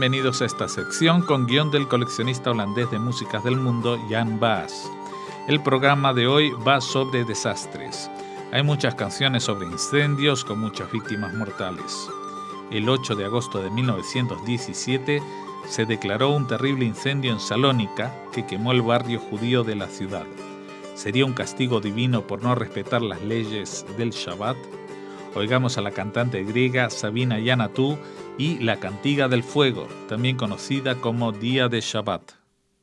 bienvenidos a esta sección con guión del coleccionista holandés de músicas del mundo, Jan Baas. El programa de hoy va sobre desastres. Hay muchas canciones sobre incendios con muchas víctimas mortales. El 8 de agosto de 1917 se declaró un terrible incendio en Salónica que quemó el barrio judío de la ciudad. ¿Sería un castigo divino por no respetar las leyes del Shabbat? Oigamos a la cantante griega Sabina Yanatou y la Cantiga del Fuego, también conocida como Día de Shabbat.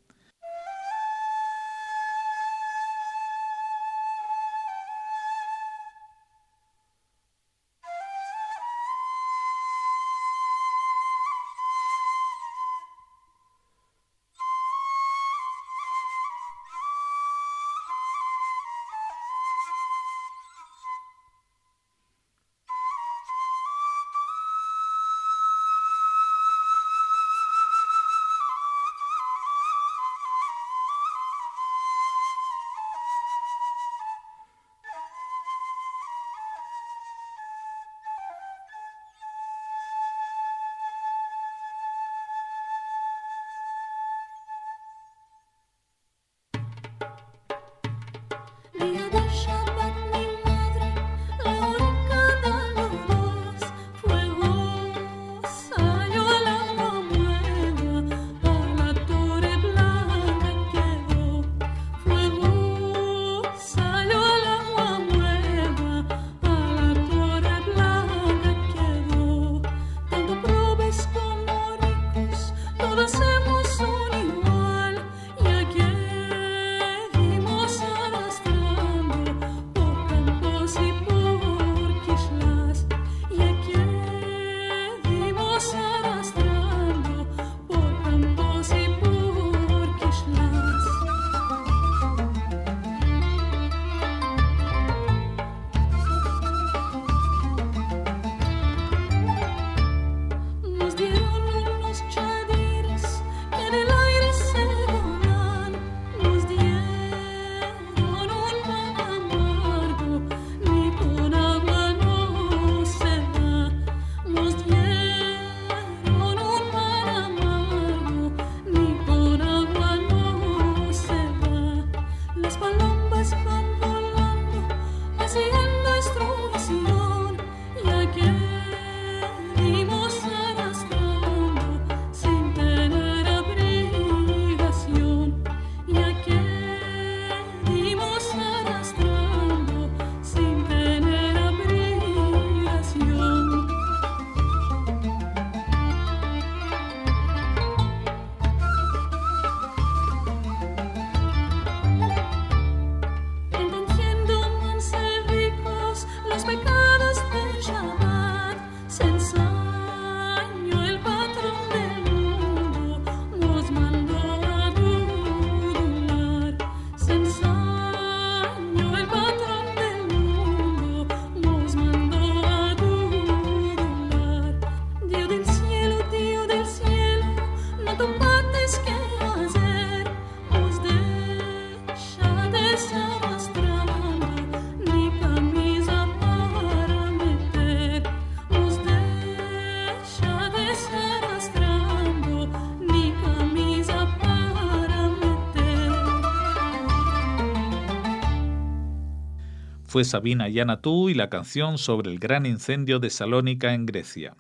Fue Sabina Yanatou y la canción sobre el gran incendio de Salónica en Grecia.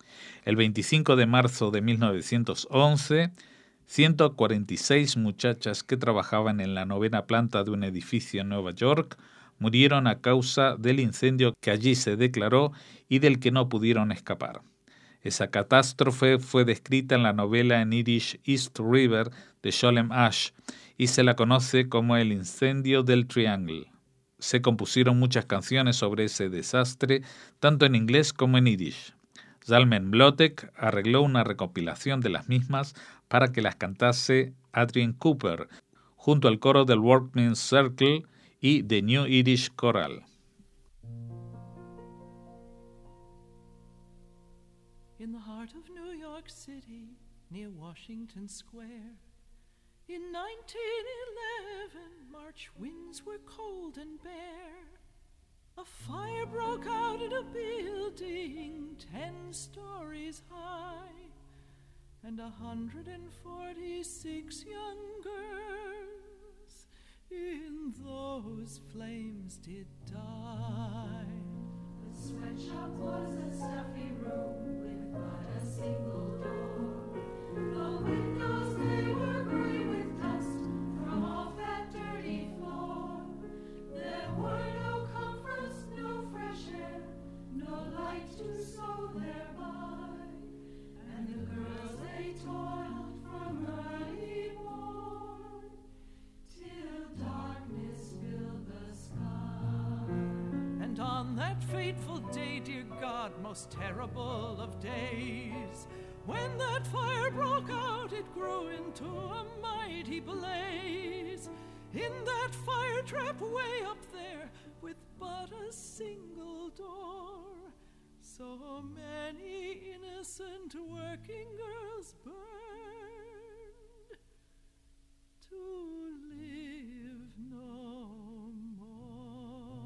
El 25 de marzo de 1911, 146 muchachas que trabajaban en la 9ª planta de un edificio en Nueva York murieron a causa del incendio que allí se declaró y del que no pudieron escapar. Esa catástrofe fue descrita en la novela en Yiddish East River de Sholem Asch y se la conoce como el incendio del Triangle. Se compusieron muchas canciones sobre ese desastre, tanto en inglés como en yiddish. Zalmen Blotek arregló una recopilación de las mismas para que las cantase Adrian Cooper, junto al coro del Workmen's Circle y The New Yiddish Choral. In the heart of New York City, near Washington Square, in 1911, March winds were cold and bare. A fire broke out in a building 10 stories high. and 146 young girls in those flames did die. The sweatshop was a stuffy room with but a single door. The windows, they were gray with dust from off that dirty floor. There were no comforts, no fresh air, no light to sew thereby. And the girls, they toiled from early morn till darkness filled the sky. And on that fateful day, dear God, most terrible of days, when that fire broke out, it grew into a mighty blaze. In that fire trap way up there, with but a single door, so many innocent working girls burned to live no more.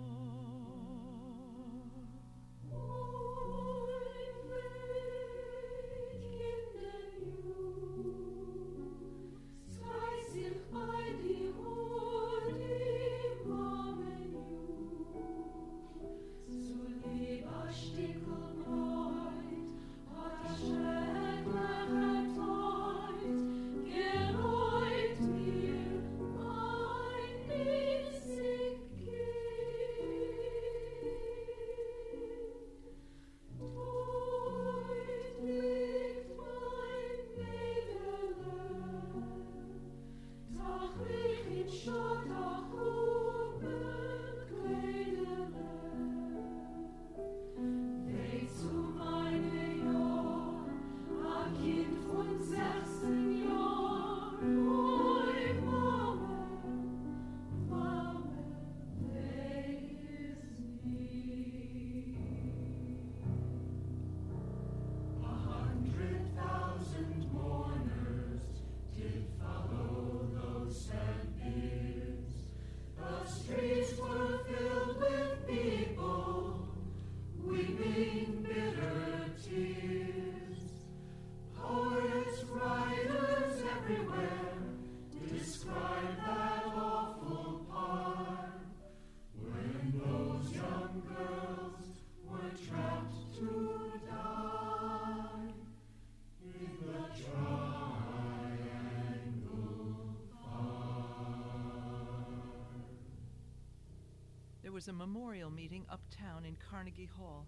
There was a memorial meeting uptown in Carnegie Hall.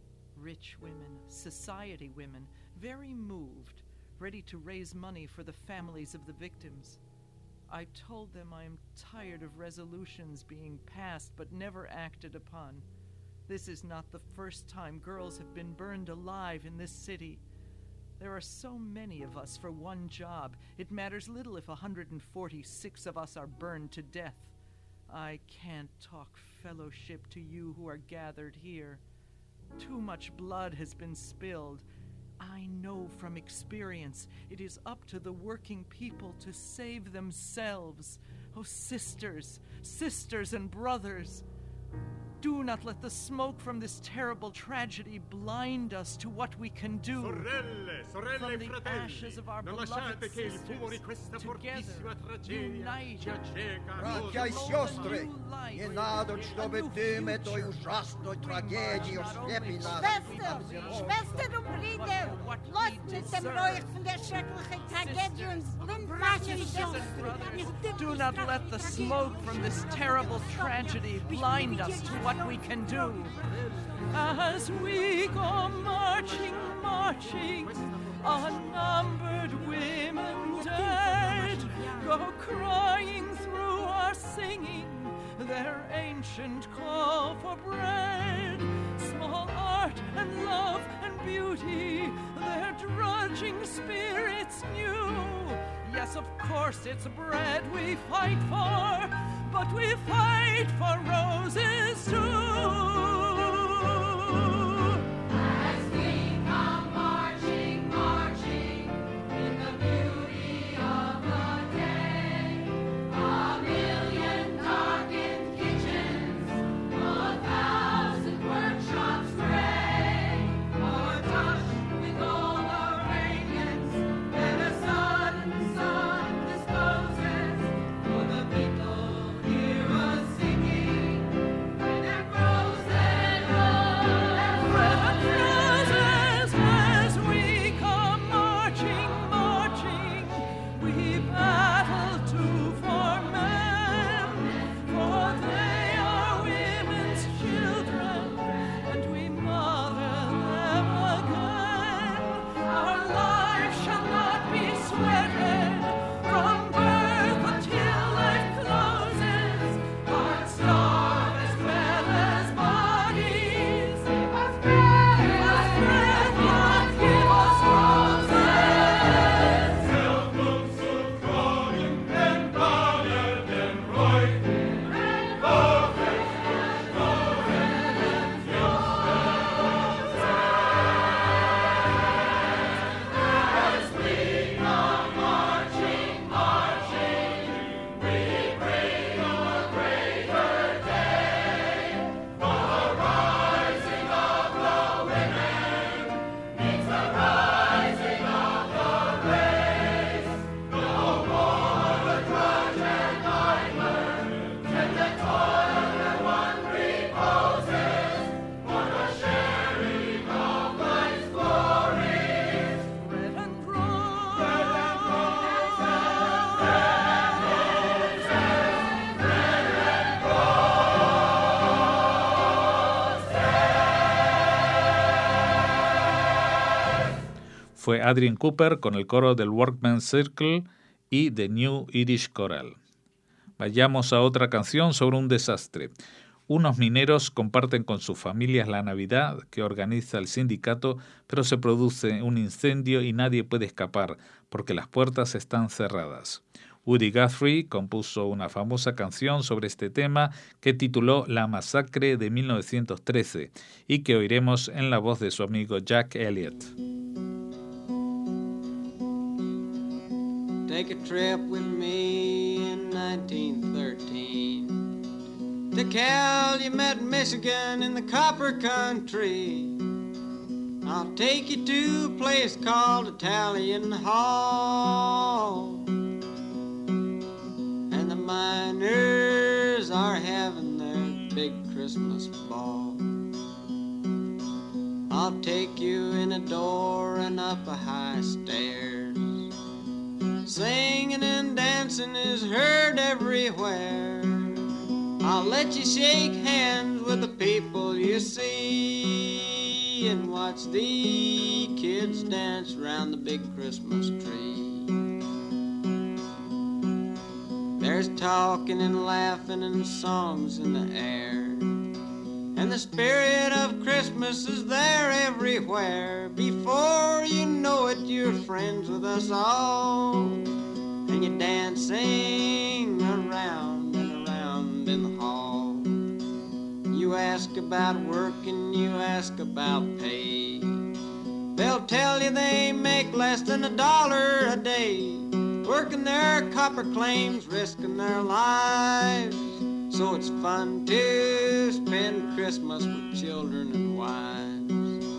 Rich women, society women, very moved, ready to raise money for the families of the victims. I told them I am tired of resolutions being passed but never acted upon. This is not the first time girls have been burned alive in this city. There are so many of us for one job. It matters little if 146 of us are burned to death. I can't talk fellowship to you who are gathered here. Too much blood has been spilled. I know from experience it is up to the working people to save themselves. Oh, sisters and brothers, do not let the smoke from this terrible tragedy blind us to what we can do. Sorelle From e the fratelli, ashes of our non beloved lasciate che il fumo di sisters, questa fortissima together, tragedia ci united, acceca a Братья и сестры, не надо, чтобы дым этой ужасной трагедии ослепил нас. Schwestern und Brüder, lasst mit dem Leuchten der schrecklichen Tragödie uns blind machen. Do not let the smoke from this terrible tragedy blind us to what we can do. As we go marching, unnumbered women dead go crying through our singing their ancient call for bread. Small art and love and beauty, their drudging spirits new. Yes, of course it's bread we fight for, but we fight for roses too. As we come marching in the beauty of the day, a million darkened kitchens, 1,000 workshops gray, are touched with all the radiance fue Adrian Cooper con el coro del Workmen's Circle y The New Irish Choral. Vayamos a otra canción sobre un desastre. Unos mineros comparten con sus familias la Navidad que organiza el sindicato, pero se produce un incendio y nadie puede escapar porque las puertas están cerradas. Woody Guthrie compuso una famosa canción sobre este tema que tituló La Masacre de 1913 y que oiremos en la voz de su amigo Jack Elliott. Take a trip with me in 1913 to Calumet, Michigan in the Copper Country. I'll take you to a place called Italian Hall. And the miners are having their big Christmas ball. I'll take you in a door and up a high stairs. Singing and dancing is heard everywhere. I'll let you shake hands with the people you see and watch the kids dance round the big Christmas tree. There's talking and laughing and songs in the air, and the spirit of Christmas is there everywhere. Before you know it, you're friends with us all, and you're dancing around and around in the hall. You ask about work and you ask about pay. They'll tell you they make less than $1 a day, working their copper claims, risking their lives. So it's fun to spend Christmas with children and wives.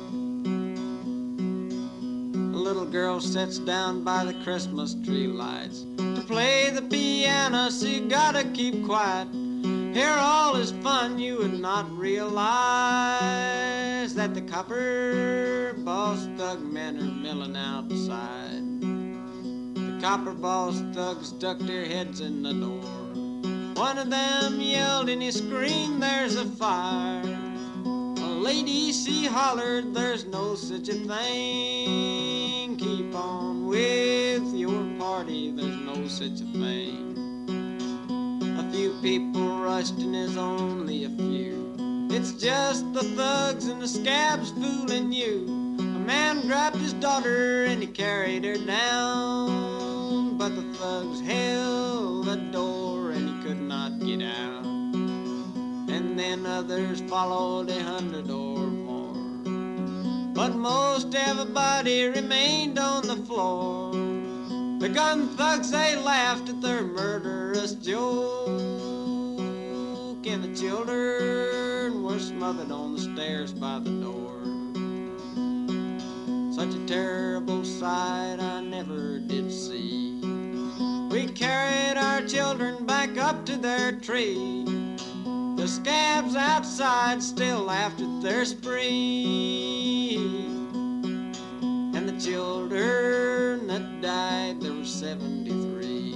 A little girl sits down by the Christmas tree lights to play the piano, so you gotta keep quiet. Here all is fun, you would not realize that the copper boss thug men are milling outside. The copper boss thugs ducked their heads in the door. One of them yelled and he screamed, "There's a fire." A lady, she hollered, "There's no such a thing. Keep on with your party, there's no such a thing." A few people rushed and there's only a few. It's just the thugs and the scabs fooling you. A man grabbed his daughter and he carried her down, but the thugs held the door and he could not get out. And then others followed 100 or more, but most everybody remained on the floor. The gun thugs, they laughed at their murderous joke, and the children were smothered on the stairs by the door. Such a terrible sight I never did see. We carried our children back up to their tree. The scabs outside still laughed at their spree. And the children that died, there were 73.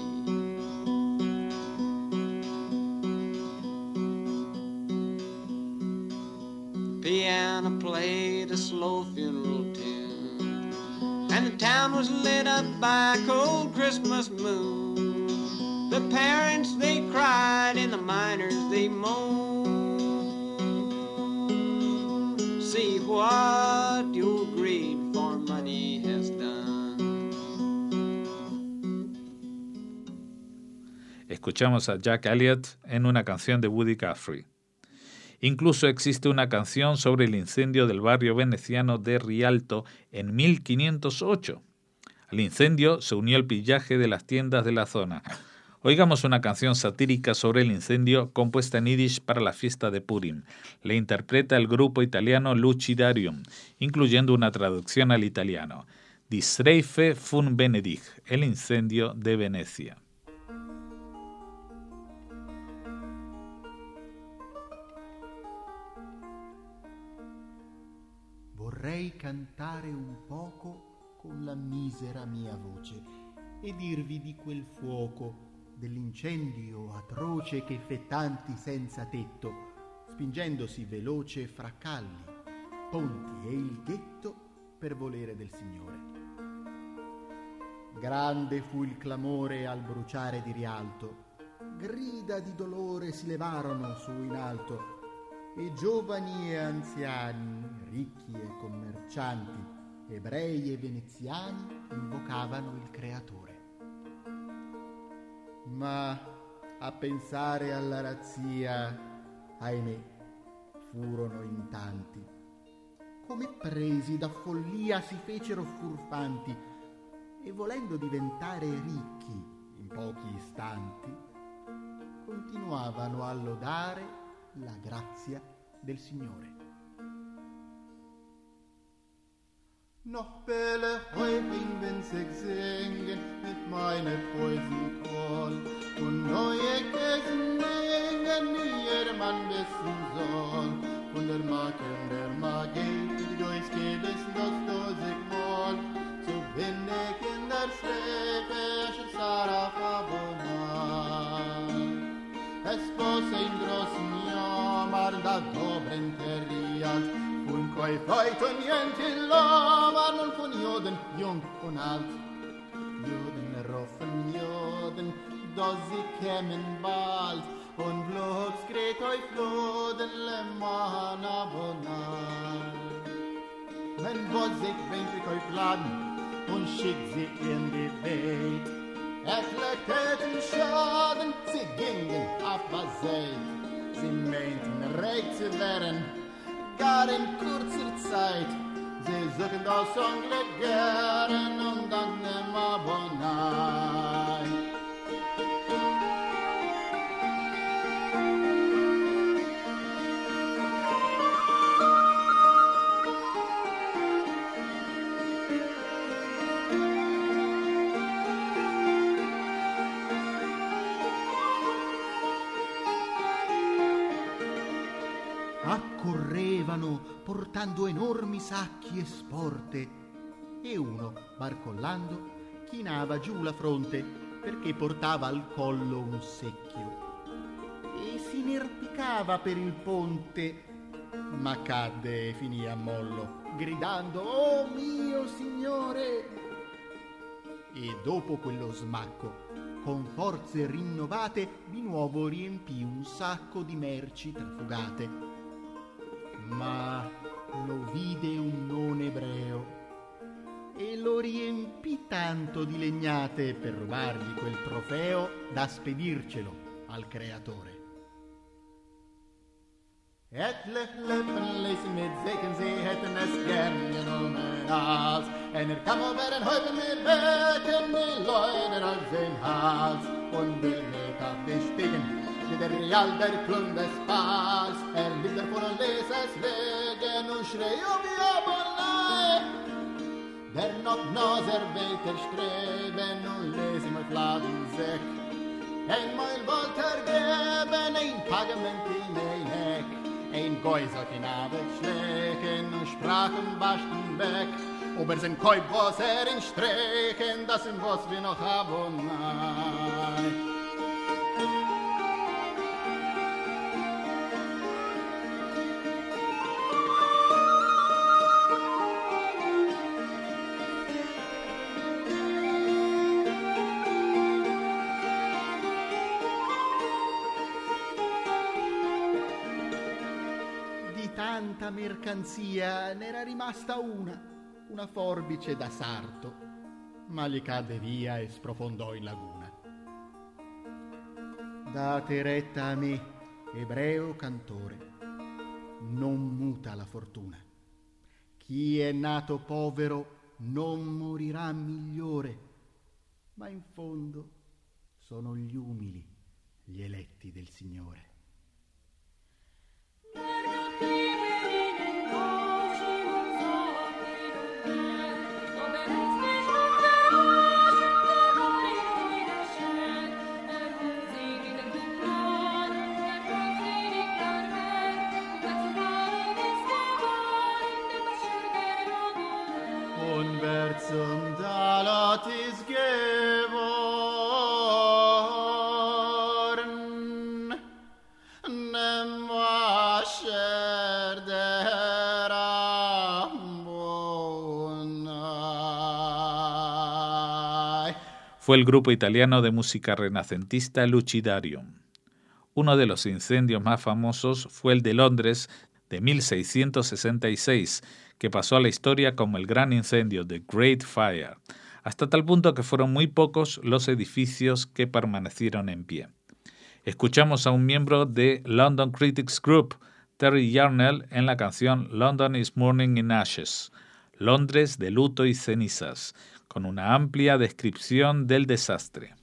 The piano played a slow funeral tune, and the town was lit up by a cold Christmas moon. The parents, they cried, and the miners, they moaned. See what your greed for money has done. Escuchamos a Jack Elliott en una canción de Woody Guthrie. Incluso existe una canción sobre el incendio del barrio veneciano de Rialto en 1508. Al incendio se unió el pillaje de las tiendas de la zona. Oigamos una canción satírica sobre el incendio compuesta en yiddish para la fiesta de Purim. La interpreta el grupo italiano Lucidarium, incluyendo una traducción al italiano. Die Streife von Venedig, el incendio de Venecia. Vorrei cantare un poco con la misera mia voce e dirvi di quel fuoco, dell'incendio atroce che fe tanti senza tetto, spingendosi veloce fra calli, ponti e il ghetto per volere del Signore. Grande fu il clamore al bruciare di Rialto, grida di dolore si levarono su in alto, e giovani e anziani, ricchi e commercianti, ebrei e veneziani invocavano il Creatore. Ma a pensare alla razzia, ahimè, furono in tanti. Come presi da follia si fecero furfanti e volendo diventare ricchi in pochi istanti, continuavano a lodare la grazia del Signore. Noch Bälle häufig, wenn's ich singen mit meiner Poesie qual und neue Gesingen, die jedermann wissen soll. Von der Marke und der Magie, die durchgewiss das Dosigmal, zu winnig in der Slebe, Sarah Abonal. Es fosse in großen Jammer, da dobren Terrials, von Käufheit und Jöntil Lamern und von Joden, jung und alt. Joden, roffen Joden, da sie kämen bald, und bloß gret euch Floden, le man abonal. Men was ich winkel euch laden, und schickt sie in die Welt. Erkleckten Schaden, sie gingen ab was seid. Sie meinten reich zu werden, gar in kurzer Zeit. Sie suchen das Unglück gern und dann nimmer Bonai. Accorrevano portando enormi sacchi e sporte e uno, barcollando, chinava giù la fronte perché portava al collo un secchio e si inerpicava per il ponte, ma cadde e finì a mollo gridando «Oh mio Signore!» E dopo quello smacco, con forze rinnovate, di nuovo riempì un sacco di merci trafugate. Ma lo vide un non ebreo e lo riempì tanto di legnate per rubargli quel trofeo da spedircelo al Creatore. Etliche Lippen ließen mit Segen, sie hätten es gern genommen als einer kam über den Häufen mit Becken, die Leute auf den Hals und will mit auf die Stiegen. Der Real der Klung des Pals, liegt davon und lässt es liegen und schreit wie Abonai. Der noch Noser weiter streben und lässt ihm Fladen Säck. Einmal wollte geben, ein Pagament in ein Heck. Ein Gäu sollt ihn Abend schlägen und sprach und waschten weg. Ober sein Käub was in Strechen, das ihm was wir noch Abonai. Tanta mercanzia n'era rimasta una forbice da sarto, ma gli cadde via e sprofondò in laguna. Date retta a me, ebreo cantore, non muta la fortuna. Chi è nato povero non morirà migliore, ma in fondo sono gli umili gli eletti del Signore. Und wer zum Dalat ist geworden, nem washer der Ambonai. fue el grupo italiano de música renacentista Lucidarium. Uno de los incendios más famosos fue el de Londres de 1666, que pasó a la historia como el gran incendio, The Great Fire, hasta tal punto que fueron muy pocos los edificios que permanecieron en pie. Escuchamos a un miembro de London Critics Group, Terry Yarnell, en la canción London is Mourning in Ashes, Londres de luto y cenizas, con una amplia descripción del desastre.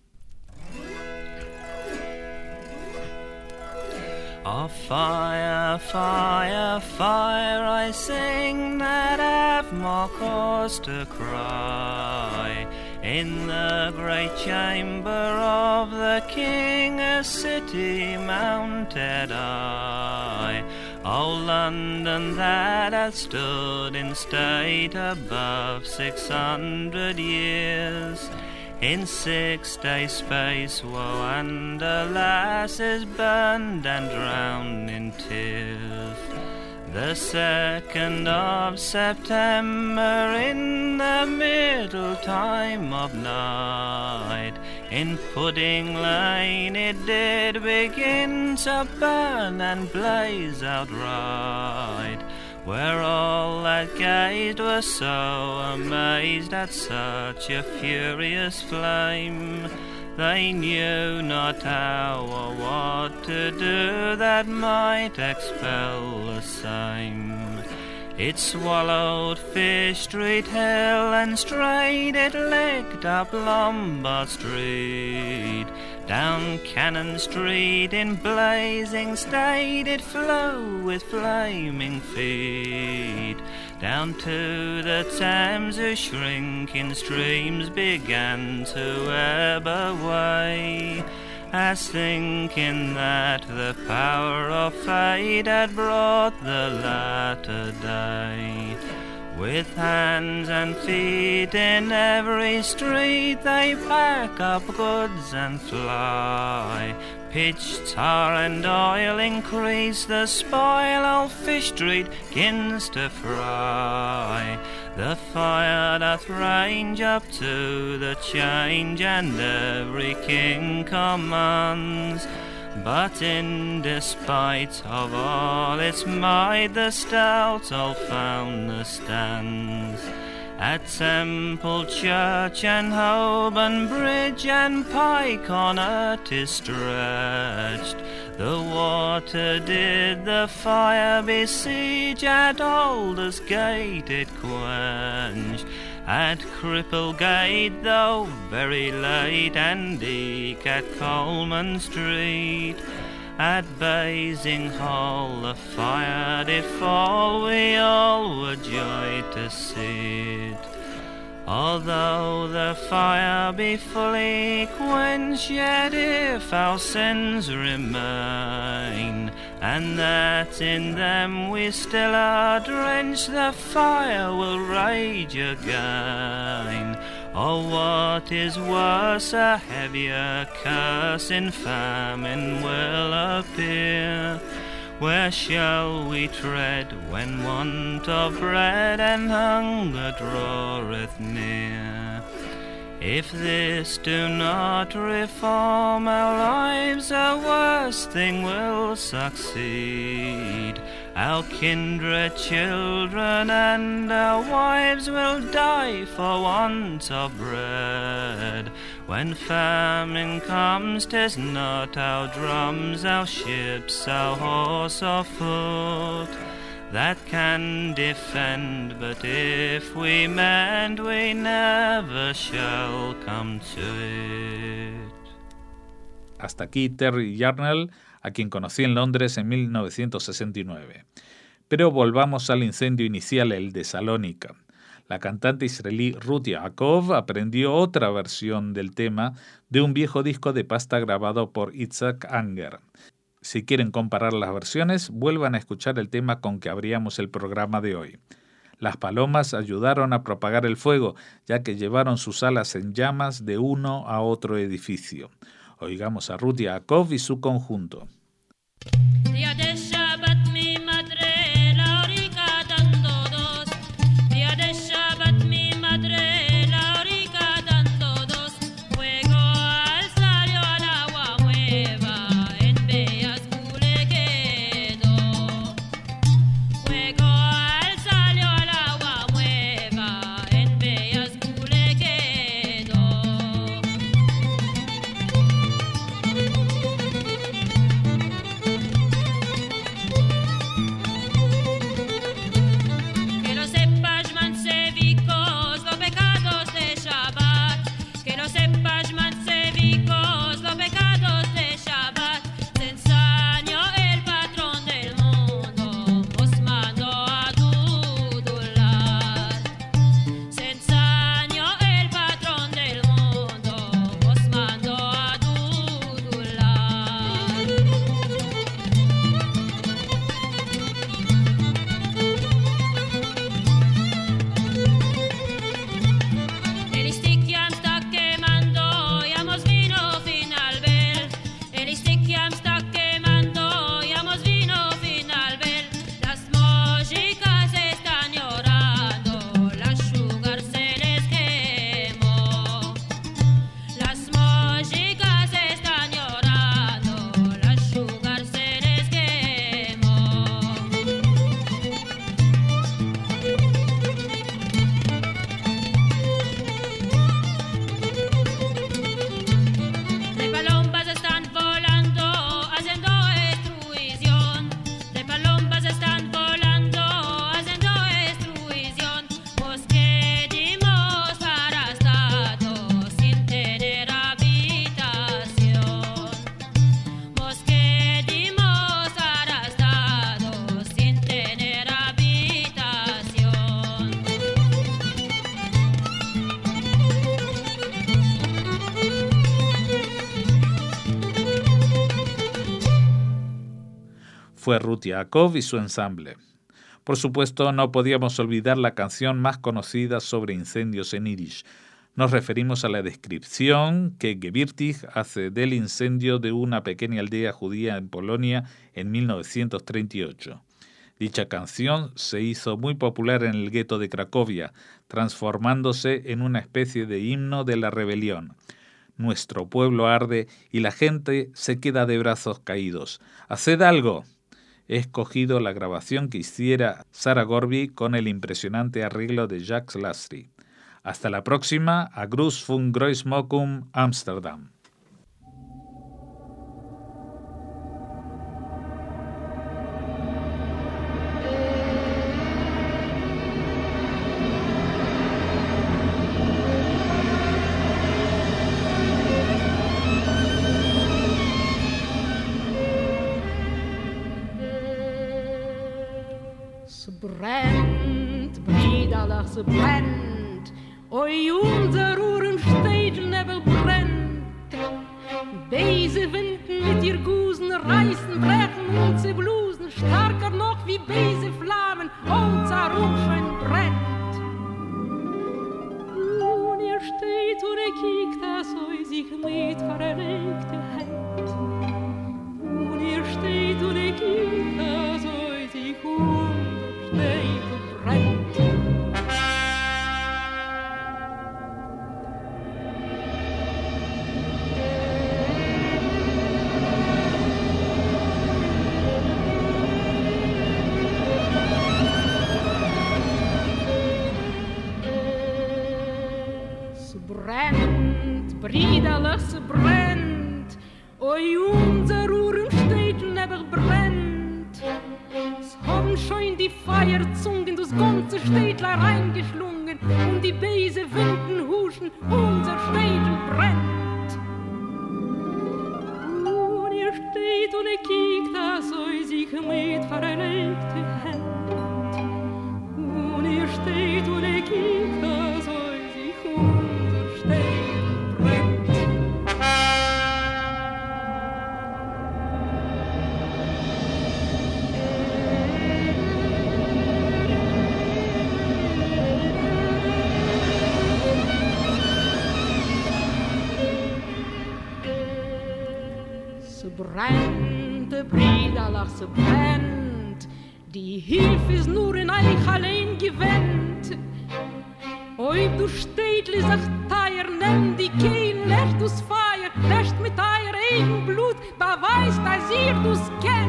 Oh, fire, fire, fire, I sing that I've more cause to cry. In the great chamber of the king, a city mounted I. Oh, London that hath stood in state above 600 years, in 6 days' space, woe and alas is burned and drowned in tears. The 2nd of September, in the middle time of night, in Pudding Lane it did begin to burn and blaze outright, where all that gazed were so amazed at such a furious flame, they knew not how or what to do that might expel the same. It swallowed Fish Street hill, and straight it licked up Lombard Street. Down Cannon Street in blazing state it flew with flaming feet. Down to the Thames whose shrinking streams began to ebb away, as thinking that the power of fate had brought the latter day. With hands and feet in every street they pack up goods and fly. Pitch, tar and oil increase the spoil, old Fish Street gins to fry. The fire doth range up to the change, and every king commands. But in despite of all its might, the stout old founder stands. At Temple Church and Holborn Bridge and Pike on earth is stretched. The water did the fire besiege, at Aldersgate it quenched. At Cripplegate, though very late, and eke at Coleman Street. At Basinghall the fire did fall, we all were joyed to see it. Although the fire be fully quenched, yet if our sins remain, and that in them we still are drenched, the fire will rage again. Or what is worse, a heavier curse in famine will appear. Where shall we tread when want of bread and hunger draweth near? If this do not reform our lives, a worse thing will succeed. Our kindred, children, and our wives will die for want of bread. When famine comes, 'tis not our drums, our ships, our horse or foot that can defend, but if we mend, we never shall come to it. Hasta aquí Terry Yarnell, a quien conocí en Londres en 1969. Pero volvamos al incendio inicial, el de Salónica. La cantante israelí Ruth Yaakov aprendió otra versión del tema de un viejo disco de pasta grabado por Itzhak Anger. Si quieren comparar las versiones, vuelvan a escuchar el tema con que abríamos el programa de hoy. Las palomas ayudaron a propagar el fuego, ya que llevaron sus alas en llamas de uno a otro edificio. Oigamos a Ruth Yaakov y su conjunto. Fue fue Ruth Yaakov y su ensamble. Por supuesto, no podíamos olvidar la canción más conocida sobre incendios en Yiddish. Nos referimos a la descripción que Gewirtig hace del incendio de una pequeña aldea judía en Polonia en 1938. Dicha canción se hizo muy popular en el gueto de Cracovia, transformándose en una especie de himno de la rebelión. Nuestro pueblo arde y la gente se queda de brazos caídos. ¡Haced algo! He escogido la grabación que hiciera Sarah Gorby con el impresionante arreglo de Jacques Lastry. Hasta la próxima, a Gruß von Großmockum, Amsterdam. Es brennt, Brüderlach, es brennt. Oi, unser Uhrenstädel brennt. Beise Winden mit ihr Gusen reißen, brechen und sie blusen, starker noch wie Beise Flammen, unser Rumschein brennt. Und ihr steht und ihr kiekt, dass euch sich mit verlegte Hand. Und ihr steht und ihr kiekt, dass euch sich steht und brennt. Brennt, Brüderlach, es brennt, oi, unser Uhrenstädel brennt. Es haben schon die Feierzungen das ganze Städtler reingeschlungen und die Beise Winden huschen, unser Städel brennt. Und ihr steht und ihr kiekt, dass euch sich mit verlegte Hand. Und ihr steht und ihr kiekt, dass euch sich unser Städel brennt. Brennt, Brüderlach, es brennt, die Hilfe ist nur in euch allein gewendet. Ob du Städtli sagt teuer, nimm die Kehlen, löscht du's Feuer, löscht mit euer Eigenblut, beweist, dass ihr du's kennt.